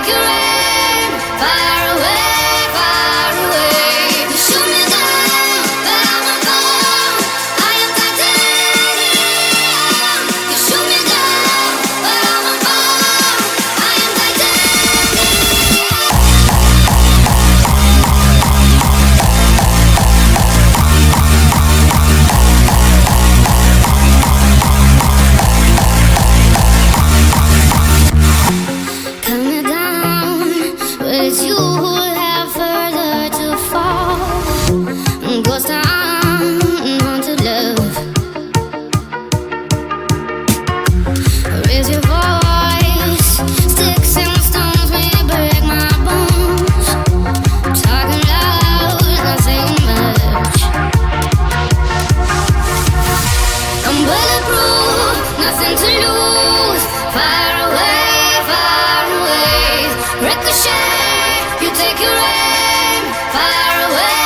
take your aim far away, far away. You shoot me down, but I won't fall. I am titanium. You shoot me down, but I won't fall. I am coming down, but it's you who have further to fall. Ghost town, haunted love. Raise your voice, sticks and stones may break my bones. Talking loud, not saying much. I'm bulletproof, nothing to lose. Far away, far away. Ricochet, you take your aim far away.